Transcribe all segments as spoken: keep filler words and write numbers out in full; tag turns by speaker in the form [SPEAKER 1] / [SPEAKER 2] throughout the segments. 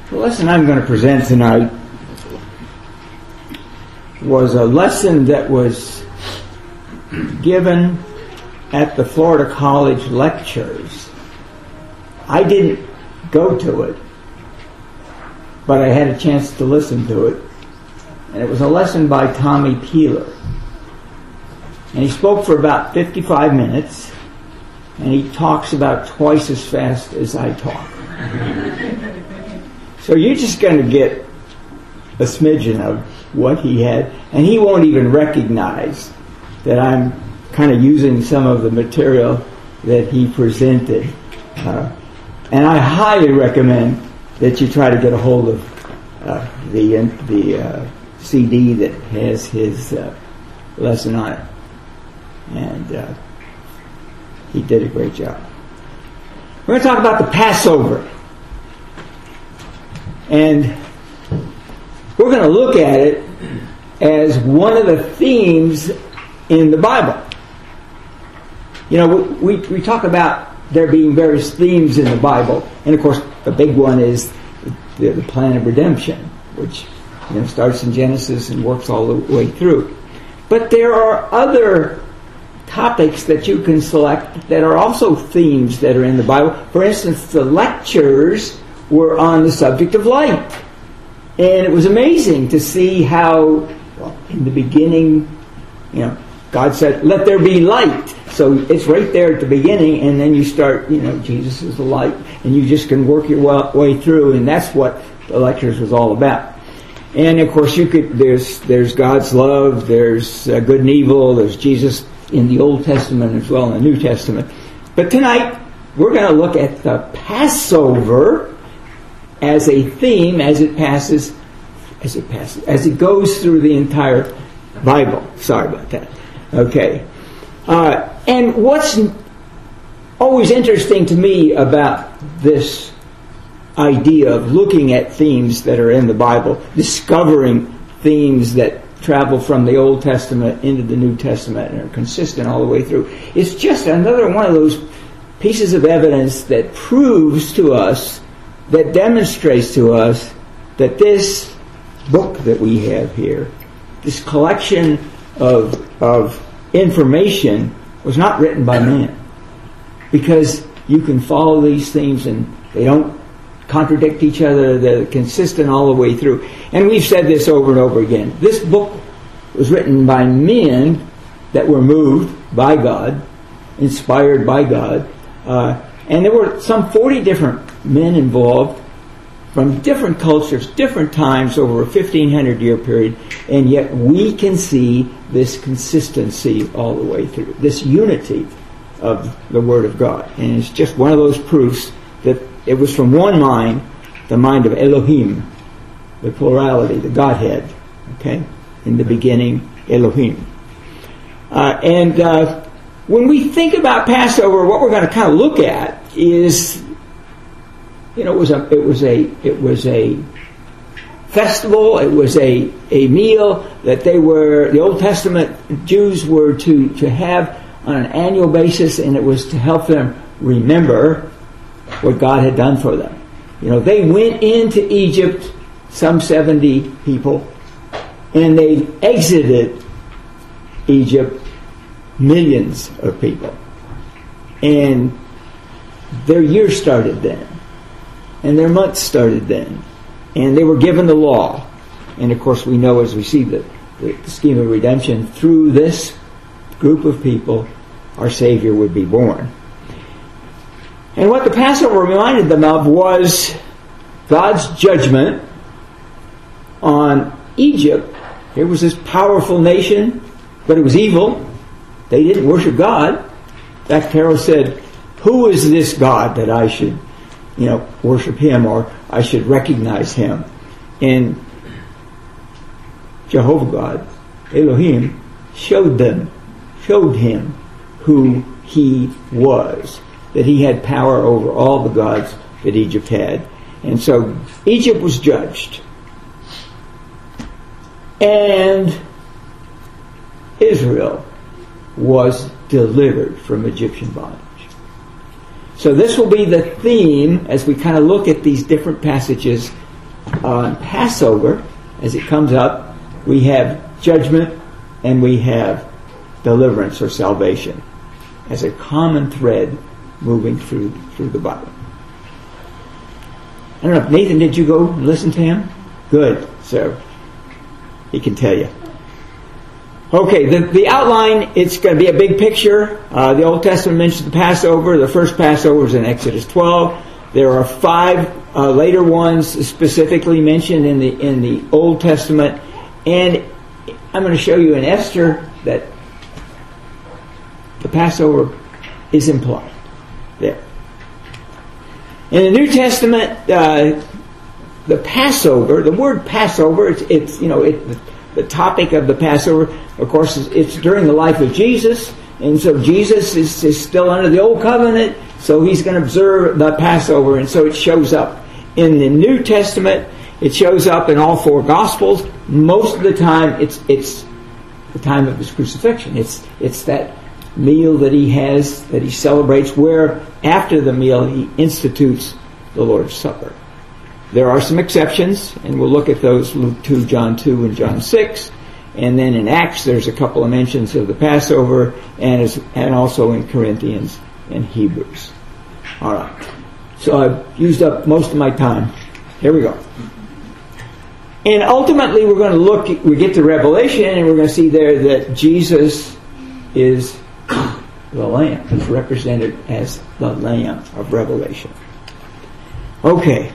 [SPEAKER 1] The lesson I'm going to present tonight was a lesson that was given at the Florida College lectures. I didn't go to it, but I had a chance to listen to it. And it was a lesson by Tommy Peeler. And he spoke for about fifty-five minutes, and he talks about twice as fast as I talk. So you're just going to get a smidgen of what he had, and he won't even recognize that I'm kind of using some of the material that he presented. Uh, and I highly recommend that you try to get a hold of uh, the the uh, C D that has his uh, lesson on it. And uh, he did a great job. We're going to talk about the Passover. And we're going to look at it as one of the themes in the Bible. You know, we, we talk about there being various themes in the Bible. And of course, the big one is the, the plan of redemption, which you know starts in Genesis and works all the way through. But there are other topics that you can select that are also themes that are in the Bible. For instance, the lectures were on the subject of light. And it was amazing to see how, well, in the beginning, you know, God said, let there be light. So it's right there at the beginning, and then you start, you know, Jesus is the light, and you just can work your way through, and that's what the lectures was all about. And of course, you could, there's, there's God's love, there's uh, good and evil, there's Jesus in the Old Testament as well in the New Testament. But tonight, we're going to look at the Passover as a theme as it passes, as it passes, as it goes through the entire Bible. Sorry about that. Okay. Uh, and what's always interesting to me about this idea of looking at themes that are in the Bible, discovering themes that travel from the Old Testament into the New Testament and are consistent all the way through, it's just another one of those pieces of evidence that proves to us, that demonstrates to us that this book that we have here, this collection of of information, was not written by man. Because you can follow these themes and they don't contradict each other, they're consistent all the way through. And we've said this over and over again. This book was written by men that were moved by God, inspired by God, uh, and there were some forty different men involved from different cultures, different times over a fifteen hundred year period, and yet we can see this consistency all the way through, this unity of the Word of God. And it's just one of those proofs that it was from one mind, the mind of Elohim, the plurality, the Godhead, okay? In the beginning, Elohim. Uh, and uh, when we think about Passover, what we're going to kind of look at is, you know, it was a it was a it was a festival. It was a a meal that they were the Old Testament Jews were to to have on an annual basis, and it was to help them remember what God had done for them. You know, they went into Egypt, some seventy people, and they exited Egypt, millions of people, and their year started then, and their month started then, and they were given the law. And of course we know as we see the, the, the scheme of redemption, through this group of people, our Savior would be born. And what the Passover reminded them of was God's judgment on Egypt. It was this powerful nation, but it was evil. They didn't worship God. In fact, Pharaoh said, who is this God that I should, you know, worship him, or I should recognize him? And Jehovah God, Elohim, showed them, showed him who he was, that he had power over all the gods that Egypt had. And so Egypt was judged. And Israel was delivered from Egyptian bondage. So this will be the theme as we kind of look at these different passages on Passover, as it comes up, we have judgment and we have deliverance or salvation as a common thread moving through through the Bible. I don't know if Nathan, did you go and listen to him? Good, so he can tell you. Okay, the, the outline, it's going to be a big picture. Uh, the Old Testament mentions the Passover. The first Passover is in Exodus twelve. There are five uh, later ones specifically mentioned in the in the Old Testament. And I'm going to show you in Esther that the Passover is implied there. In the New Testament, uh, the Passover, the word Passover, it's, it's you know, it, the, the topic of the Passover, of course, is, it's during the life of Jesus, and so Jesus is, is still under the Old Covenant, so he's going to observe the Passover, and so it shows up in the New Testament. It shows up in all four Gospels. Most of the time, it's it's the time of his crucifixion. It's it's that meal that he has, that he celebrates, where after the meal he institutes the Lord's Supper. There are some exceptions, and we'll look at those, Luke two, John two, and John six. And then in Acts there's a couple of mentions of the Passover, and, as, and also in Corinthians and Hebrews. All right. So I've used up most of my time. Here we go. And ultimately we're going to look, we get to Revelation, and we're going to see there that Jesus is the Lamb, is represented as the Lamb of Revelation. Okay.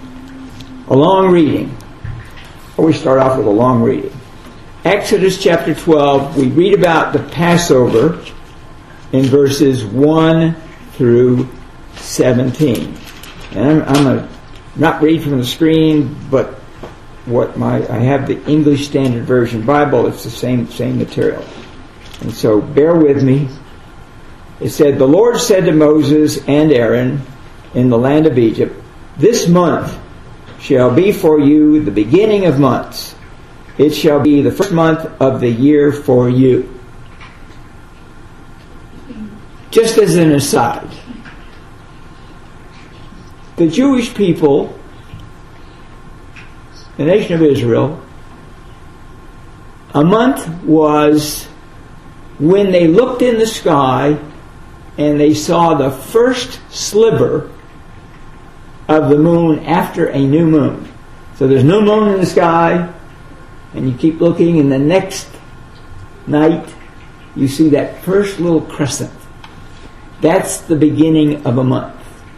[SPEAKER 1] A long reading. Or we start off with a long reading. Exodus chapter twelve, we read about the Passover in verses one through seventeen. And I'm, I'm going to not read from the screen, but what my I have the English Standard Version Bible. It's the same same material. And so bear with me. It said, "The Lord said to Moses and Aaron in the land of Egypt, this month shall be for you the beginning of months. It shall be the first month of the year for you." Just as an aside, the Jewish people, the nation of Israel, a month was when they looked in the sky and they saw the first sliver of the moon after a new moon. So there's no moon in the sky, and you keep looking, and the next night you see that first little crescent. That's the beginning of a month.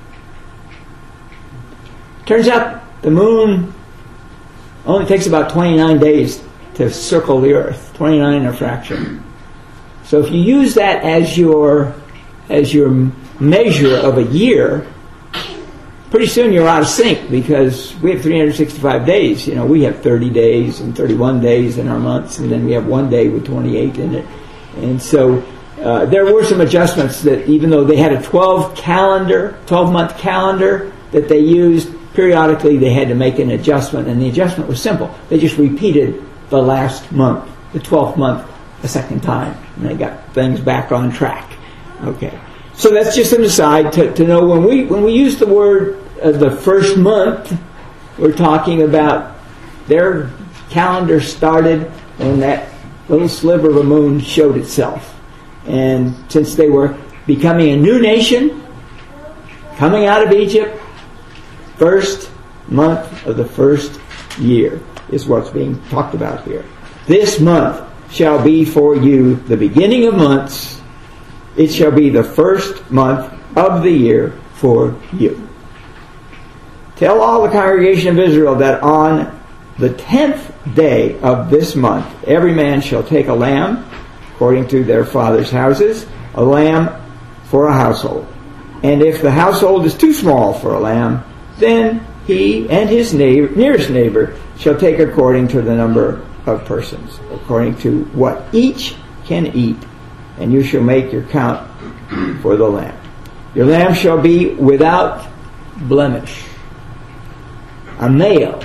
[SPEAKER 1] Turns out the moon only takes about twenty-nine days to circle the earth, twenty-nine and a fraction. So if you use that as your as your measure of a year, pretty soon you're out of sync, because we have three hundred sixty-five days. You know, we have thirty days and thirty-one days in our months, and then we have one day with twenty-eight in it. And so uh, there were some adjustments that, even though they had a twelve calendar, twelve month calendar that they used, periodically they had to make an adjustment, and the adjustment was simple. They just repeated the last month, the twelfth month, a second time, and they got things back on track. Okay. So that's just an aside to, to know when we when we use the word uh, the first month, we're talking about their calendar started when that little sliver of a moon showed itself. And since they were becoming a new nation, coming out of Egypt, first month of the first year is what's being talked about here. This month shall be for you the beginning of months. It shall be the first month of the year for you. Tell all the congregation of Israel that on the tenth day of this month, every man shall take a lamb, according to their father's houses, a lamb for a household. And if the household is too small for a lamb, then he and his neighbor, nearest neighbor shall take according to the number of persons, according to what each can eat. And you shall make your count for the lamb. Your lamb shall be without blemish, a male,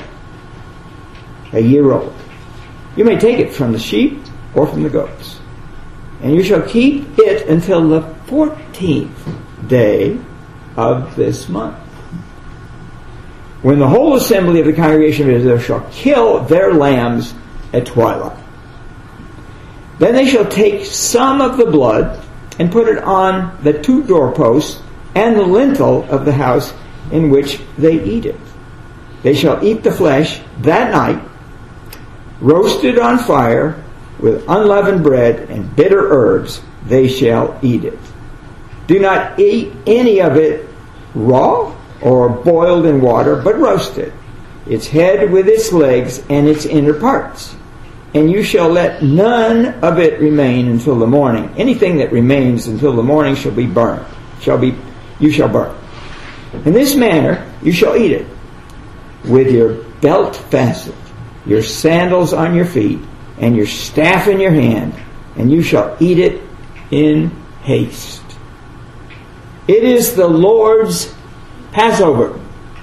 [SPEAKER 1] a year old. You may take it from the sheep or from the goats. And you shall keep it until the fourteenth day of this month. when the whole assembly of the congregation of Israel shall kill their lambs at twilight. Then they shall take some of the blood and put it on the two doorposts and the lintel of the house in which they eat it. They shall eat the flesh that night, roasted on fire with unleavened bread and bitter herbs. They shall eat it. Do not eat any of it raw or boiled in water, but roast it, its head with its legs and its inner parts. And you shall let none of it remain until the morning. Anything that remains until the morning shall be burned. Shall be, you shall burn. In this manner you shall eat it, with your belt fastened, your sandals on your feet, and your staff in your hand, and you shall eat it in haste. It is the Lord's Passover.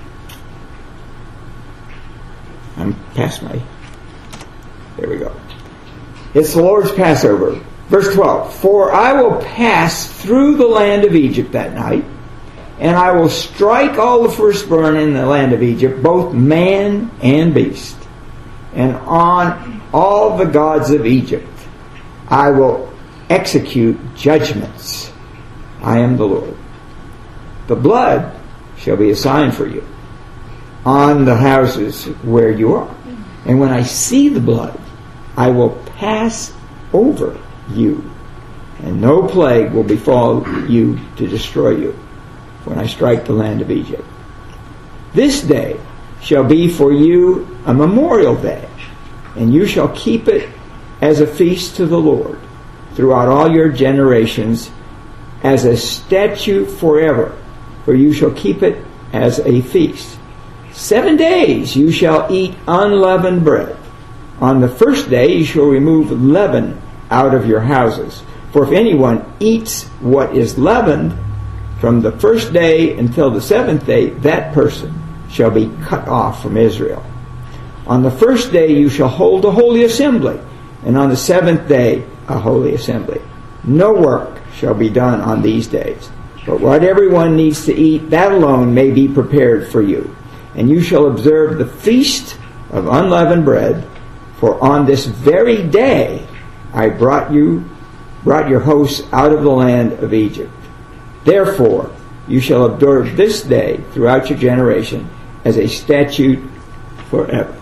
[SPEAKER 1] I'm past my... There we go. It's the Lord's Passover. Verse twelve. For I will pass through the land of Egypt that night, and I will strike all the firstborn in the land of Egypt, both man and beast. And on all the gods of Egypt I will execute judgments. I am the Lord. The blood shall be a sign for you on the houses where you are. And when I see the blood, I will pass over you, and no plague will befall you to destroy you when I strike the land of Egypt. This day shall be for you a memorial day, and you shall keep it as a feast to the Lord throughout all your generations, as a statute forever, for you shall keep it as a feast. Seven days you shall eat unleavened bread. On the first day you shall remove leaven out of your houses. For if anyone eats what is leavened from the first day until the seventh day, that person shall be cut off from Israel. On the first day you shall hold a holy assembly, and on the seventh day a holy assembly. No work shall be done on these days, but what everyone needs to eat, that alone may be prepared for you. And you shall observe the feast of unleavened bread, for on this very day I brought you, brought your hosts out of the land of Egypt. Therefore you shall observe this day throughout your generation as a statute forever.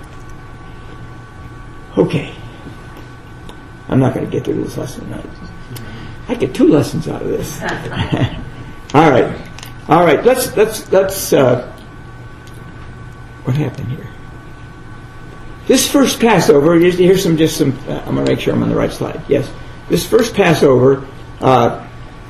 [SPEAKER 1] Okay. I'm not going to get through this lesson tonight. I get two lessons out of this. All right. All right. Let's, let's, let's, uh, what happened here? This first Passover, here's, here's some, just some, uh, I'm going to make sure I'm on the right slide. Yes. This first Passover uh,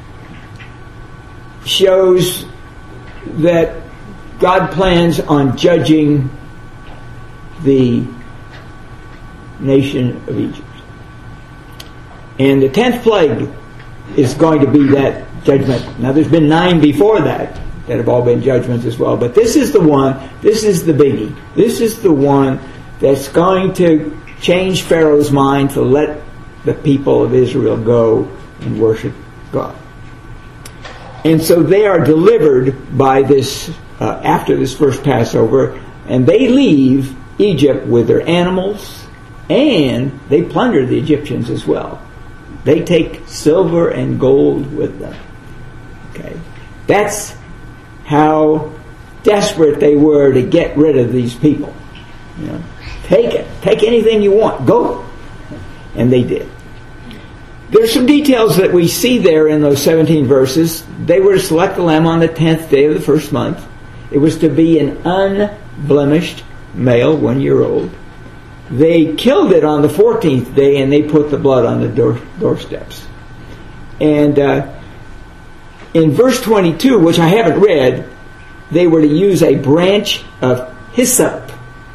[SPEAKER 1] shows that God plans on judging the nation of Egypt. And the tenth plague is going to be that judgment. Now there's been nine before that that have all been judgments as well. But this is the one, this is the biggie. This is the one that's going to change Pharaoh's mind to let the people of Israel go and worship God. And so they are delivered by this, uh, after this first Passover, and they leave Egypt with their animals, and they plunder the Egyptians as well. They take silver and gold with them. Okay, that's how desperate they were to get rid of these people. You know, take it, take anything you want, go, and they did. There's some details that we see there in those seventeen verses. They were to select the lamb on the tenth day of the first month. It was to be an unblemished male, one year old. They killed it on the fourteenth day, and they put the blood on the door, doorsteps. And uh, in verse twenty-two, which I haven't read, they were to use a branch of hyssop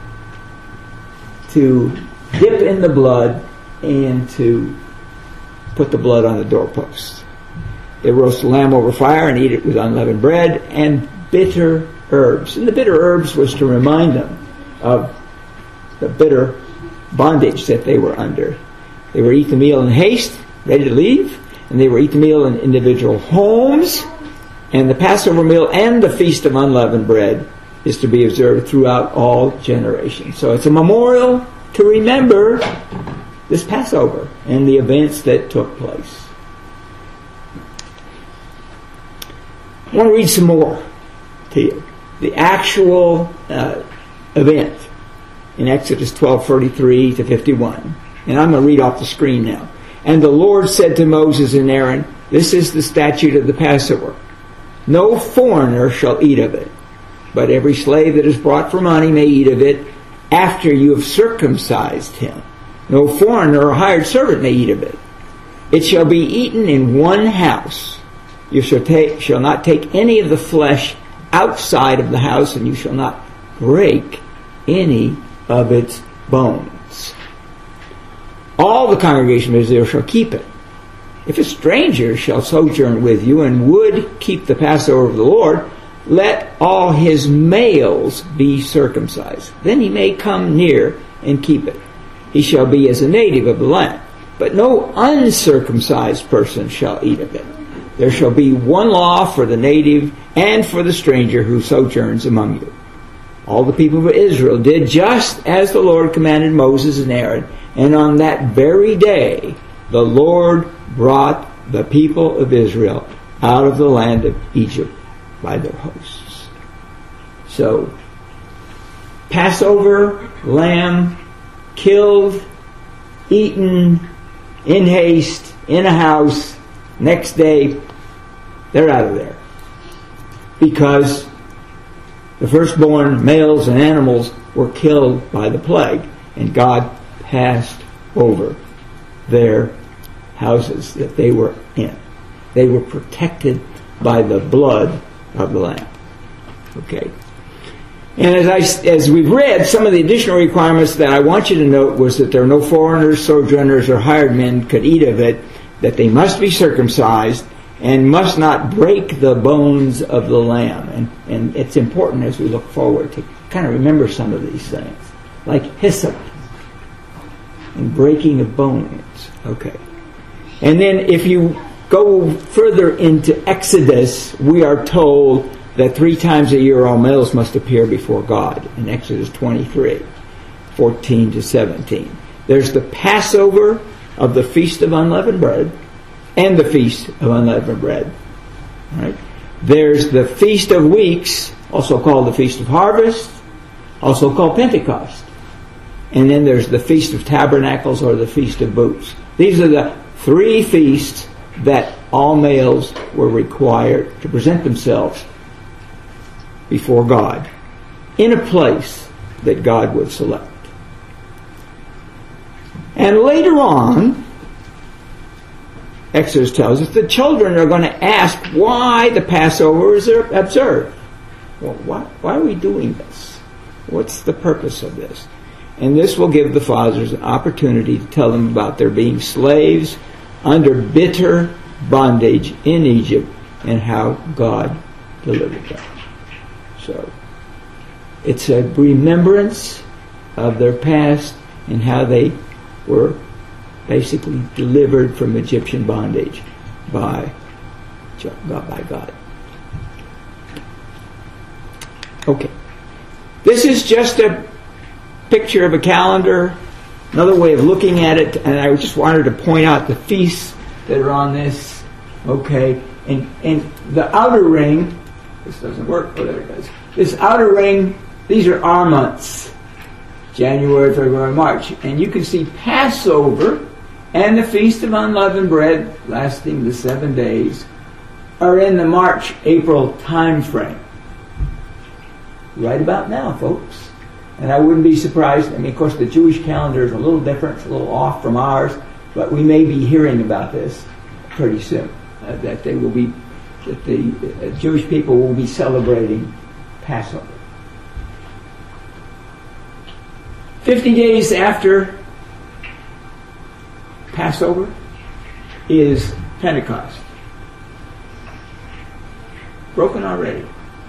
[SPEAKER 1] to dip in the blood and to put the blood on the doorpost. They roast the lamb over fire and eat it with unleavened bread and bitter herbs. And the bitter herbs was to remind them of the bitter bondage that they were under. They were eat the meal in haste, ready to leave, and they were eat the meal in individual homes, and the Passover meal and the Feast of Unleavened Bread is to be observed throughout all generations. So it's a memorial to remember this Passover and the events that took place. I want to read some more to you. The actual uh, event in Exodus twelve thirty-three to fifty-one. And I'm going to read off the screen now. And the Lord said to Moses and Aaron, this is the statute of the Passover. No foreigner shall eat of it, but every slave that is brought for money may eat of it after you have circumcised him. No foreigner or hired servant may eat of it. It shall be eaten in one house. You shall, take, shall not take any of the flesh outside of the house, and you shall not break any of its bones. All the congregation of Israel shall keep it. If a stranger shall sojourn with you and would keep the Passover of the Lord, let all his males be circumcised. Then he may come near and keep it. He shall be as a native of the land. But no uncircumcised person shall eat of it. There shall be one law for the native and for the stranger who sojourns among you. All the people of Israel did just as the Lord commanded Moses and Aaron, and on that very day the Lord brought the people of Israel out of the land of Egypt by their hosts. So, Passover, lamb, killed, eaten, in haste, in a house, next day, they're out of there. Because the firstborn males and animals were killed by the plague, and God passed over their houses that they were in. They were protected by the blood of the Lamb. Okay. And as I, as we've read, some of the additional requirements that I want you to note was that there are no foreigners, sojourners, or hired men could eat of it, that they must be circumcised, and must not break the bones of the lamb. And, and it's important as we look forward to kind of remember some of these things, like hyssop and breaking of bones. Okay. And then if you go further into Exodus, we are told that three times a year all males must appear before God in Exodus twenty-three, fourteen to seventeen. There's the Passover of the Feast of Unleavened Bread and the Feast of Unleavened Bread. Right? There's the Feast of Weeks, also called the Feast of Harvest, also called Pentecost. And then there's the Feast of Tabernacles or the Feast of Booths. These are the three feasts that all males were required to present themselves before God in a place that God would select. And later on, Exodus tells us the children are going to ask why the Passover is observed. Well, why, why are we doing this? What's the purpose of this? And this will give the fathers an opportunity to tell them about their being slaves under bitter bondage in Egypt and how God delivered them. So, it's a remembrance of their past and how they were basically delivered from Egyptian bondage by God. By God. Okay. This is just a picture of a calendar, another way of looking at it, and I just wanted to point out the feasts that are on this. Okay. And, and the outer ring, this doesn't work, oh there it does. This outer ring, these are our months. January, February, March. And you can see Passover and the Feast of Unleavened Bread, lasting the seven days, are in the March, April time frame. Right about now, folks. And I wouldn't be surprised. I mean, of course, the Jewish calendar is a little different. It's a little off from ours. But we may be hearing about this pretty soon. Uh, that they will be, that the uh, Jewish people will be celebrating Passover. Fifty days after Passover is Pentecost. Broken already.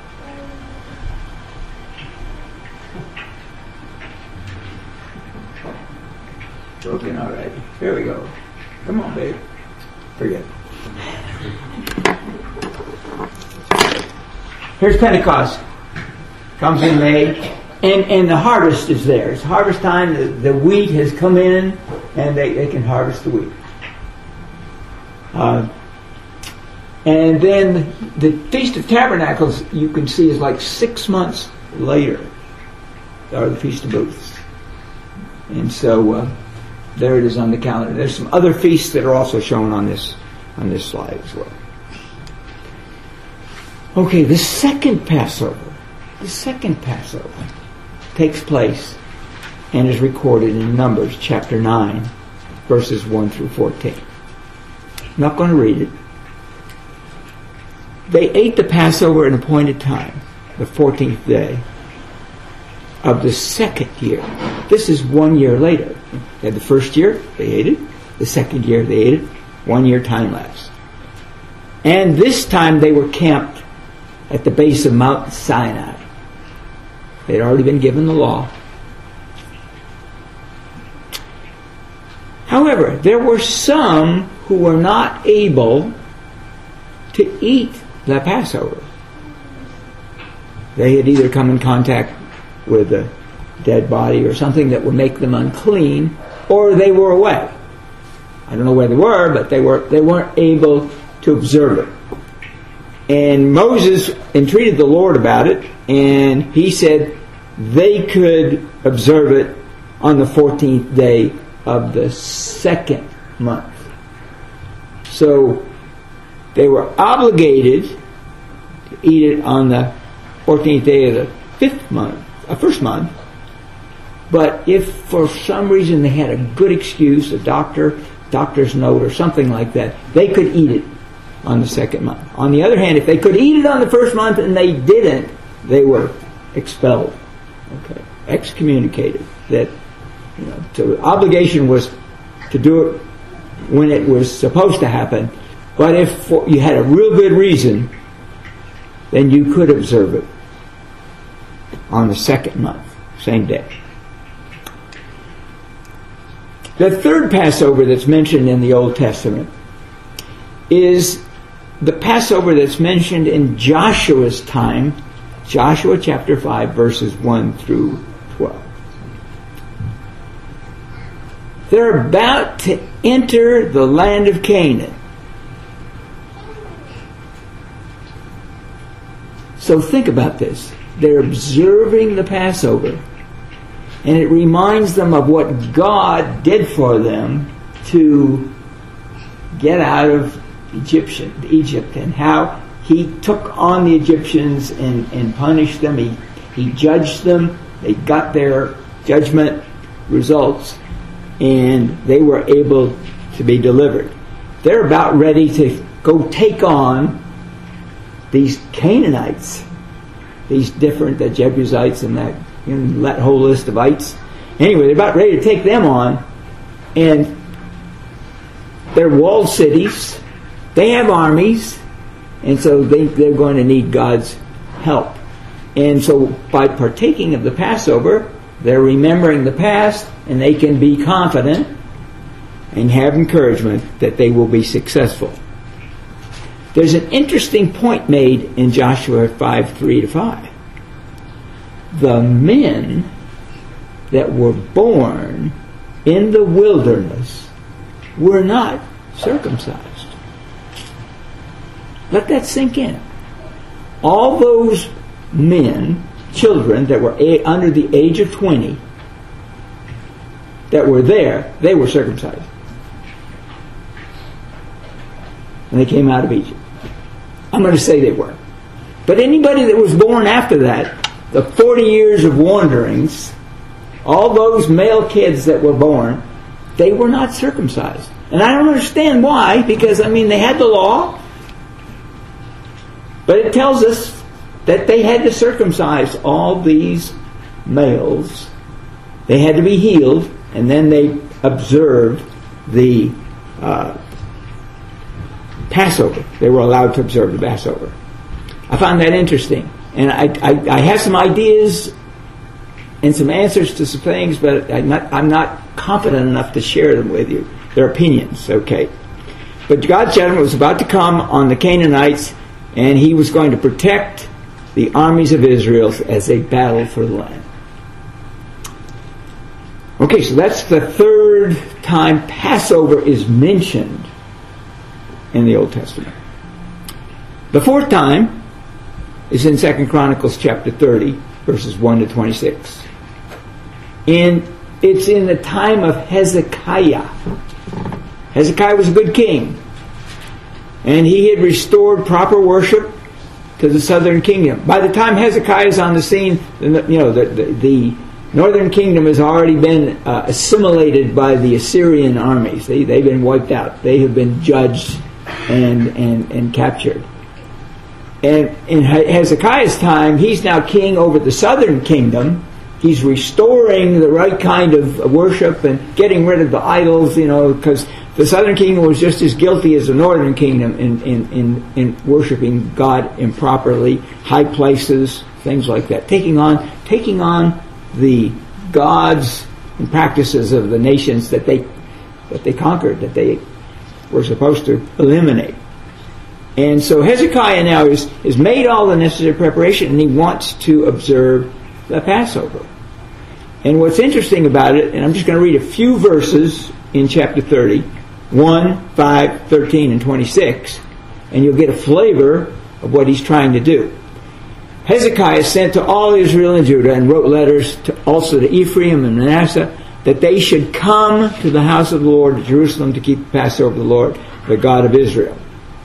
[SPEAKER 1] Broken already. Here we go. Come on, babe. Forget it. Here's Pentecost. comes in May, and, and the harvest is there. It's harvest time. The, the wheat has come in, and they, they can harvest the wheat. Uh, and then the Feast of Tabernacles, you can see, is like six months later, or the Feast of Booths. And so uh, there it is on the calendar. There's some other feasts that are also shown on this on this slide as well. Okay, the second Passover, the second Passover takes place and is recorded in Numbers chapter nine, verses one through fourteen. I'm not going to read it. They ate the Passover at an appointed time, the fourteenth day of the second year. This is one year later. They had the first year, they ate it. The second year, they ate it. One year time lapse. And this time they were camped at the base of Mount Sinai. They had already been given the law. However, there were some who were not able to eat the Passover. They had either come in contact with a dead body or something that would make them unclean, or they were away. I don't know where they were, but they were they weren't able to observe it. And Moses entreated the Lord about it, and he said they could observe it on the fourteenth day of the second month. So they were obligated to eat it on the fourteenth day of the fifth month, uh, first month. But if for some reason they had a good excuse, a doctor, doctor's note or something like that, they could eat it on the second month. On the other hand, if they could eat it on the first month and they didn't, they were expelled, okay, excommunicated. That, you know, so the obligation was to do it when it was supposed to happen. But if for, you had a real good reason, then you could observe it on the second month, same day. The third Passover that's mentioned in the Old Testament is the Passover that's mentioned in Joshua's time, Joshua chapter five, verses one through twelve. They're about to enter the land of Canaan. So think about this. They're observing the Passover, and it reminds them of what God did for them to get out of Egyptian, Egypt, and how He took on the Egyptians and, and punished them. He, he judged them. They got their judgment results, and they were able to be delivered. They're about ready to go take on these Canaanites, these different, the Jebusites and that, you know, that whole list of ites. Anyway, they're about ready to take them on, and they're walled cities. They have armies, and so they, they're going to need God's help. And so by partaking of the Passover, they're remembering the past, and they can be confident and have encouragement that they will be successful. There's an interesting point made in Joshua five, three to five. The men that were born in the wilderness were not circumcised. Let that sink in. All those men, children that were a- under the age of twenty, that were there, they were circumcised. And they came out of Egypt. I'm going to say they were. But anybody that was born after that, the forty years of wanderings, all those male kids that were born, they were not circumcised. And I don't understand why, because, I mean, they had the law, but it tells us that they had to circumcise all these males. They had to be healed, and then they observed the uh, Passover. They were allowed to observe the Passover. I found that interesting. And I, I, I have some ideas and some answers to some things, but I'm not, I'm not confident enough to share them with you. They're opinions, okay? But God's judgment was about to come on the Canaanites, and He was going to protect the armies of Israel as they battled for the land. Okay, so that's the third time Passover is mentioned in the Old Testament. The fourth time is in Second Chronicles chapter thirty, verses one to twenty-six. And it's in the time of Hezekiah. Hezekiah was a good king. And he had restored proper worship to the southern kingdom. By the time Hezekiah is on the scene, you know, the, the, the northern kingdom has already been uh, assimilated by the Assyrian armies. They, they've been wiped out. They have been judged and, and, and captured. And in Hezekiah's time, he's now king over the southern kingdom. He's restoring the right kind of worship and getting rid of the idols, you know, because the southern kingdom was just as guilty as the northern kingdom in, in, in, in worshiping God improperly, high places, things like that. Taking on, taking on the gods and practices of the nations that they, that they conquered, that they were supposed to eliminate. And so Hezekiah now is, is made all the necessary preparation, and he wants to observe the Passover. And what's interesting about it, and I'm just going to read a few verses in chapter thirty, one, five, thirteen, and twenty-six, and you'll get a flavor of what he's trying to do. Hezekiah sent to all Israel and Judah and wrote letters to, also to Ephraim and Manasseh, that they should come to the house of the Lord at Jerusalem to keep the Passover of the Lord, the God of Israel.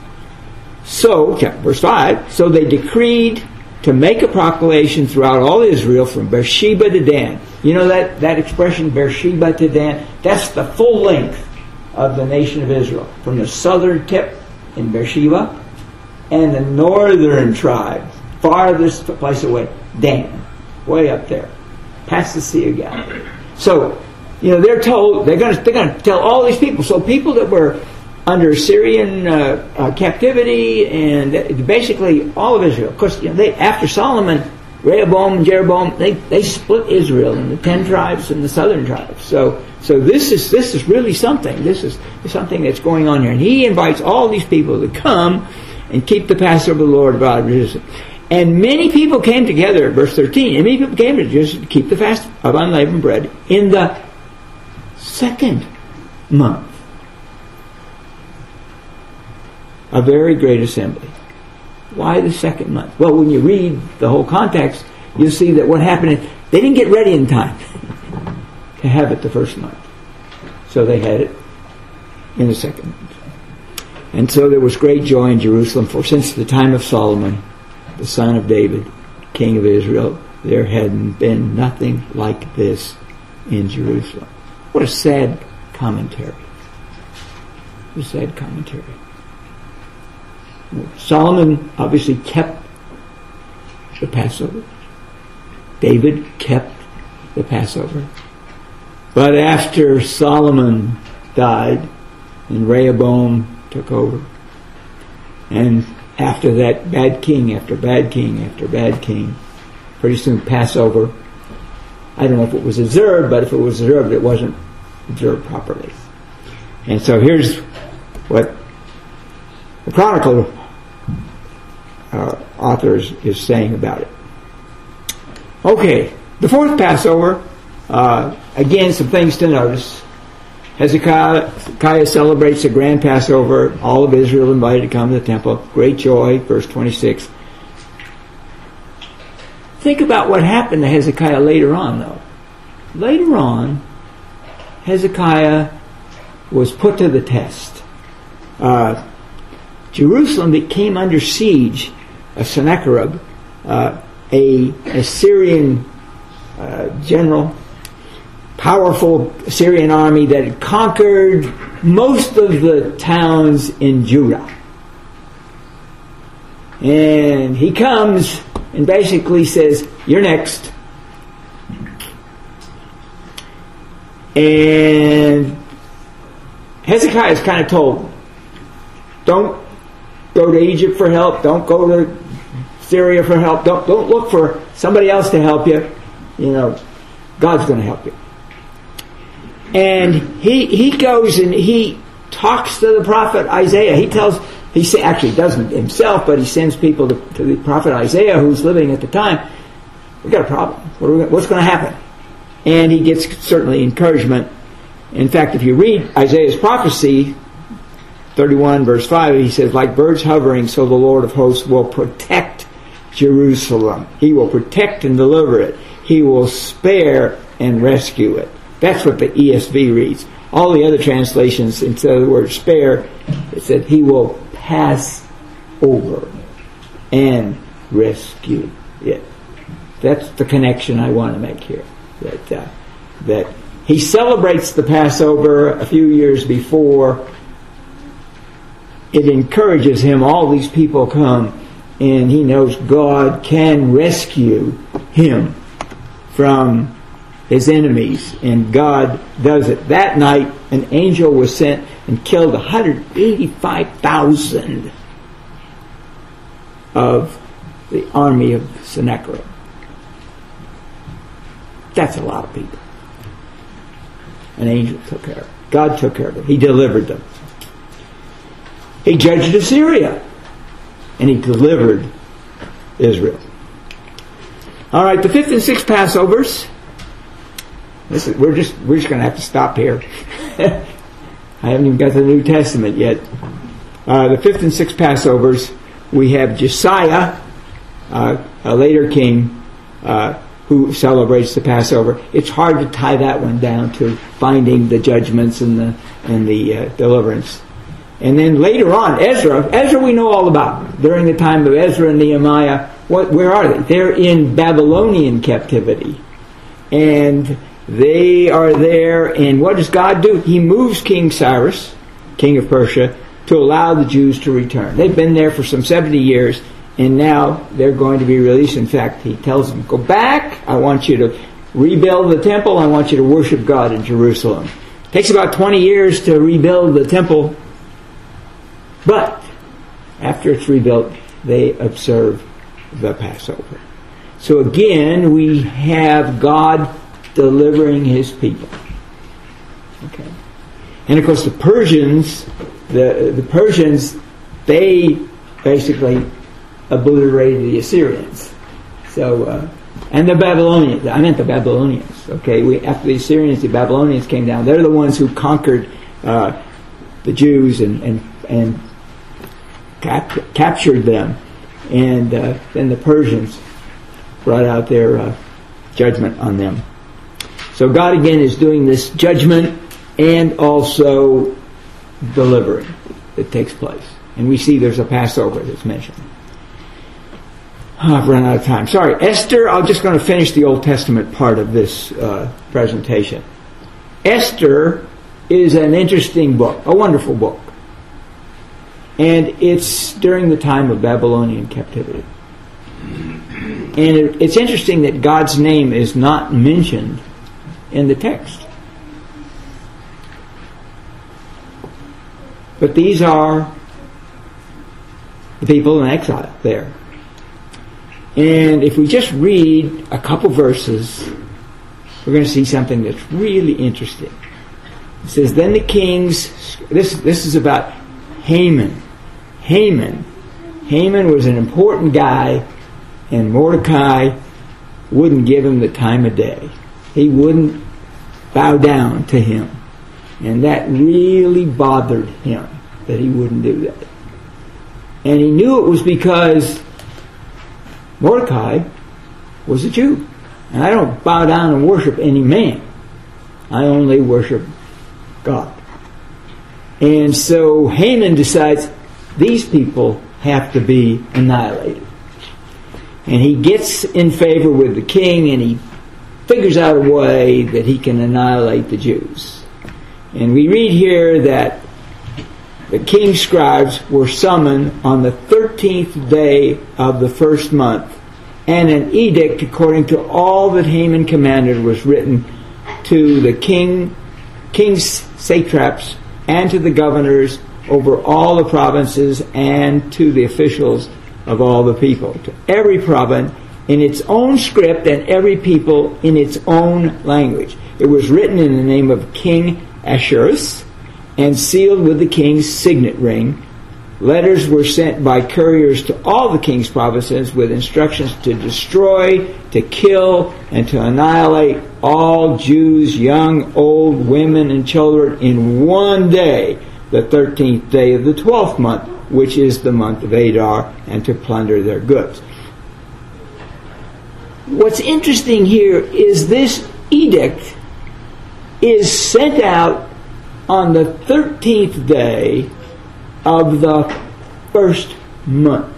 [SPEAKER 1] So, verse five, so they decreed to make a proclamation throughout all Israel from Beersheba to Dan. You know that, that expression, Beersheba to Dan? That's the full length of the nation of Israel. From the southern tip in Beersheba and the northern tribe, farthest place away, Dan, way up there, past the Sea of Galilee. So, you know, they're told, they're going to they're going to tell all these people. So people that were under Assyrian uh, uh, captivity, and basically all of Israel. Of course, you know, they, after Solomon, Rehoboam and Jeroboam, they, they split Israel into ten tribes and the southern tribes. So so this is this is really something. This is something that's going on here. And he invites all these people to come and keep the Passover of the Lord God of Israel. And many people came together, verse thirteen, and many people came to just keep the fast of unleavened bread in the second month. A very great assembly. Why the second month? Well, when you read the whole context, you'll see that what happened is they didn't get ready in time to have it the first month. So they had it in the second month. And so there was great joy in Jerusalem, for since the time of Solomon, the son of David, king of Israel, there had been nothing like this in Jerusalem. What a sad commentary. What a sad commentary. Solomon obviously kept the Passover. David kept the Passover. But after Solomon died and Rehoboam took over, and after that, bad king after bad king after bad king, pretty soon Passover, I don't know if it was observed, but if it was observed, it wasn't observed properly. And so here's what the Chronicle Uh, author is, is saying about it. Okay, the fourth Passover, uh, again, some things to notice. Hezekiah, Hezekiah celebrates a grand Passover. All of Israel invited to come to the temple. Great joy, verse twenty-six. Think about what happened to Hezekiah later on, though. Later on, Hezekiah was put to the test. Uh, Jerusalem became under siege of Sennacherib, uh, a Assyrian uh, general, powerful Assyrian army that had conquered most of the towns in Judah. And he comes and basically says, "You're next." And Hezekiah is kind of told, don't go to Egypt for help. Don't go to Syria for help. Don't don't look for somebody else to help you. You know, God's going to help you. And he he goes and he talks to the prophet Isaiah. He tells he sa- actually doesn't himself, but he sends people to, to the prophet Isaiah, who's living at the time. We've got a problem. What are we, what's going to happen? And he gets certainly encouragement. In fact, if you read Isaiah's prophecy, thirty-one verse five, he says, like birds hovering, so the Lord of hosts will protect Jerusalem. He will protect and deliver it. He will spare and rescue it. That's what the E S V reads. All the other translations, instead of the word spare, it said he will pass over and rescue it. That's the connection I want to make here. That uh, that he celebrates the Passover a few years before. It encourages him. All these people come, and he knows God can rescue him from his enemies, and God does it. That night, an angel was sent and killed one hundred eighty-five thousand of the army of Sennacherib. That's a lot of people. An angel took care of it. God took care of it. He delivered them. He judged Assyria, and he delivered Israel. All right, the fifth and sixth Passovers. This is, we're just we're just going to have to stop here. I haven't even got the New Testament yet. Uh, the fifth and sixth Passovers, we have Josiah, uh, a later king, uh, who celebrates the Passover. It's hard to tie that one down to finding the judgments and the and the uh, deliverance. And then later on, Ezra. Ezra we know all about. During the time of Ezra and Nehemiah, what? Where are they? They're in Babylonian captivity, and they are there. And what does God do? He moves King Cyrus, king of Persia, to allow the Jews to return. They've been there for some seventy years, and now they're going to be released. In fact, he tells them, go back. I want you to rebuild the temple. I want you to worship God in Jerusalem. It takes about twenty years to rebuild the temple. But after it's rebuilt, they observe the Passover. So again, we have God delivering his people. Okay. And of course the Persians, the the Persians, they basically obliterated the Assyrians. So uh, and the Babylonians. I meant the Babylonians. Okay. We after the Assyrians, the Babylonians came down. They're the ones who conquered uh, the Jews and and and cap- captured them, and uh, then the Persians brought out their uh, judgment on them. So God again is doing this judgment and also delivering that takes place. And we see there's a Passover that's mentioned. Oh, I've run out of time. Sorry. Esther, I'm just going to finish the Old Testament part of this uh, presentation. Esther is an interesting book, a wonderful book. And it's during the time of Babylonian captivity. And it, it's interesting that God's name is not mentioned in the text. But these are the people in exile there. And if we just read a couple verses, we're going to see something that's really interesting. It says, then the kings, this, this is about Haman. Haman. Haman was an important guy, and Mordecai wouldn't give him the time of day. He wouldn't bow down to him. And that really bothered him, that he wouldn't do that. And he knew it was because Mordecai was a Jew. And I don't bow down and worship any man. I only worship God. And so Haman decides these people have to be annihilated. And he gets in favor with the king, and he figures out a way that he can annihilate the Jews. And we read here that the king's scribes were summoned on the thirteenth day of the first month, and an edict according to all that Haman commanded was written to the king, king's satraps and to the governors over all the provinces and to the officials of all the people. To every province in its own script and every people in its own language. It was written in the name of King Ahasuerus and sealed with the king's signet ring, Letters were sent by couriers to all the king's provinces with instructions to destroy, to kill, and to annihilate all Jews, young, old, women, and children in one day, the thirteenth day of the twelfth month, which is the month of Adar, and to plunder their goods. What's interesting here is this edict is sent out on the thirteenth day of the first month.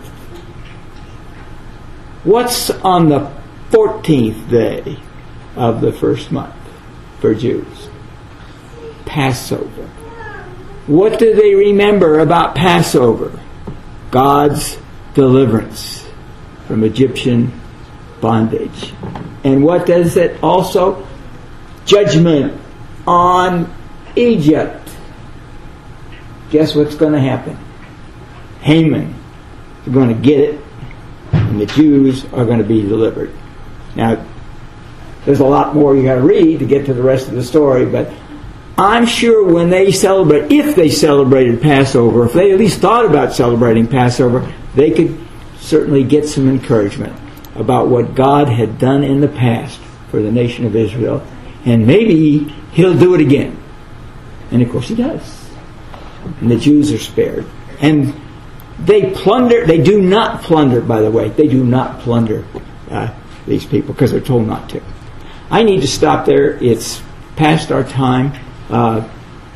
[SPEAKER 1] What's on the fourteenth day of the first month for Jews? Passover. What do they remember about Passover? God's deliverance from Egyptian bondage. And what does it also? Judgment on Egypt. Guess what's going to happen? Haman is going to get it, and the Jews are going to be delivered. Now, there's a lot more you got to read to get to the rest of the story, but I'm sure when they celebrate, if they celebrated Passover, if they at least thought about celebrating Passover, they could certainly get some encouragement about what God had done in the past for the nation of Israel, and maybe He'll do it again. And of course He does. And the Jews are spared. And they plunder, they do not plunder, by the way, they do not plunder uh, these people because they're told not to. I need to stop there. It's past our time. Uh,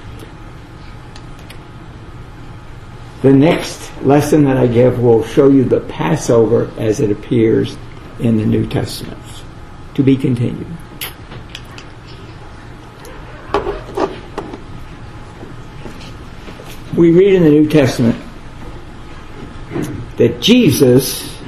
[SPEAKER 1] the next lesson that I give will show you the Passover as it appears in the New Testament. To be continued. We read in the New Testament that Jesus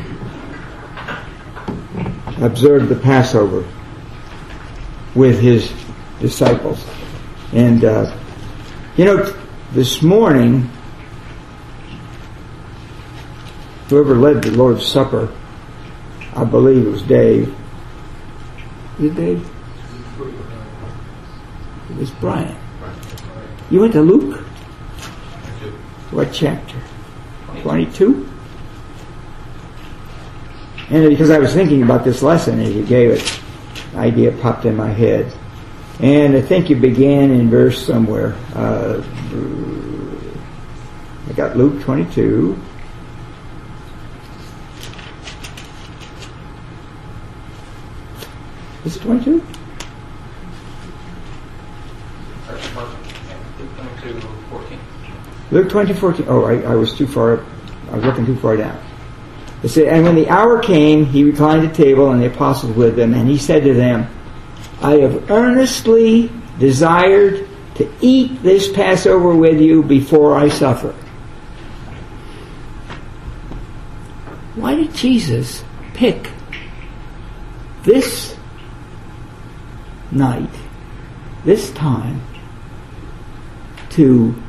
[SPEAKER 1] observed the Passover with His disciples. And, uh, you know, this morning, whoever led the Lord's Supper, I believe it was Dave. Was it Dave? It was Brian. You went to Luke? What chapter? twenty-two? And because I was thinking about this lesson as you gave it, the idea popped in my head. And I think you began in verse somewhere. Uh, I got Luke twenty-two. Is it twenty-two? Luke twenty fourteen. Oh, I, I was too far. I was looking too far down. It said, and when the hour came, He reclined at table, and the apostles with Him, and He said to them, I have earnestly desired to eat this Passover with you before I suffer. Why did Jesus pick this night, this time, to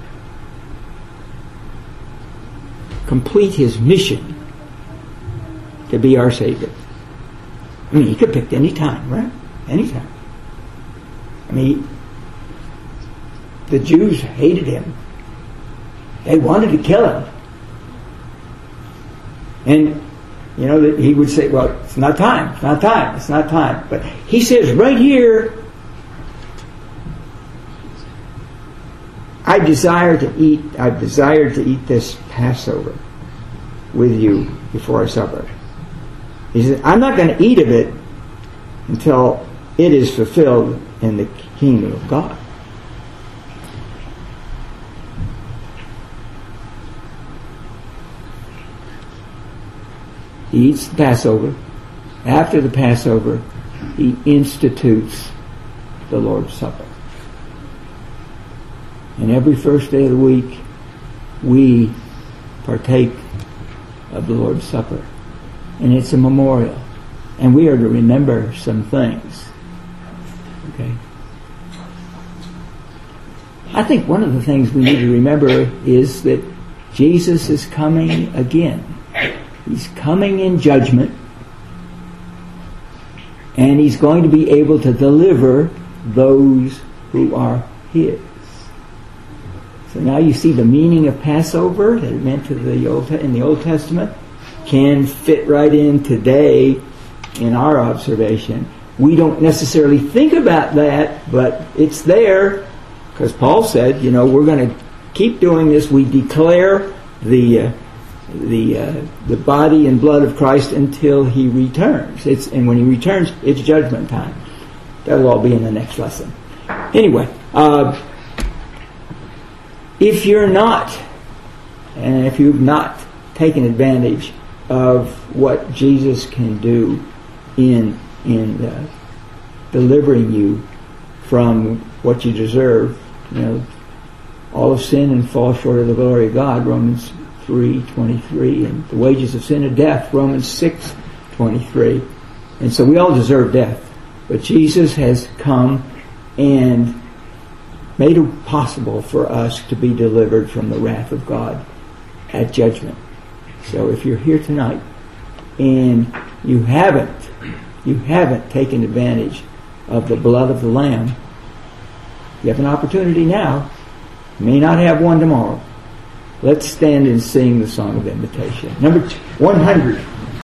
[SPEAKER 1] complete His mission to be our Savior? I mean, He could pick any time, right? Any time. I mean, the Jews hated Him. They wanted to kill Him. And, you know, He would say, well, it's not time, it's not time, it's not time. But He says right here, I desire to eat, I've desired to eat this Passover with you before I suffer. He said, I'm not going to eat of it until it is fulfilled in the kingdom of God. He eats the Passover. After the Passover, He institutes the Lord's Supper. And every first day of the week, we partake of the Lord's Supper. And it's a memorial. And we are to remember some things. Okay? I think one of the things we need to remember is that Jesus is coming again. He's coming in judgment. And He's going to be able to deliver those who are His. So now you see the meaning of Passover that it meant to the Old in the Old Testament can fit right in today in our observation. We don't necessarily think about that, but it's there because Paul said, you know, we're going to keep doing this. We declare the uh, the uh, the body and blood of Christ until He returns. It's and when He returns, it's judgment time. That'll all be in the next lesson. Anyway. Uh, If you're not, and if you've not taken advantage of what Jesus can do in in uh, delivering you from what you deserve, you know, all have sinned and fall short of the glory of God, Romans three twenty-three, and the wages of sin is death, Romans six twenty-three. And so we all deserve death, but Jesus has come and made it possible for us to be delivered from the wrath of God at judgment. So if you're here tonight and you haven't, you haven't taken advantage of the blood of the Lamb, you have an opportunity now. You may not have one tomorrow. Let's stand and sing the song of invitation. Number one hundred.